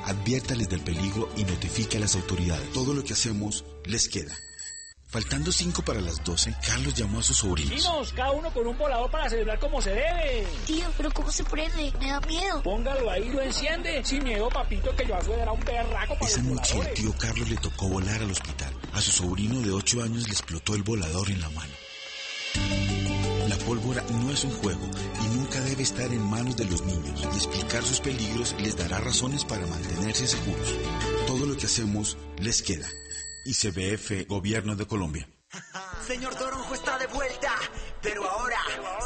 Adviértales del peligro y notifique a las autoridades. Todo lo que hacemos les queda. Faltando 5 para las 12, Carlos llamó a sus sobrinos. Vecinos, cada uno con un volador para celebrar como se debe. Tío, pero ¿cómo se prende? Me da miedo. Póngalo ahí y lo enciende. Sin miedo, papito, que yo a su edad era un berraco para Esa los noche el voladores. tío Carlos le tocó volar al hospital. A su sobrino de 8 años le explotó el volador en la mano. La pólvora no es un juego y nunca debe estar en manos de los niños. Y explicar sus peligros les dará razones para mantenerse seguros. Todo lo que hacemos les queda. ICBF, Gobierno de Colombia. Señor Toronjo está de vuelta, pero ahora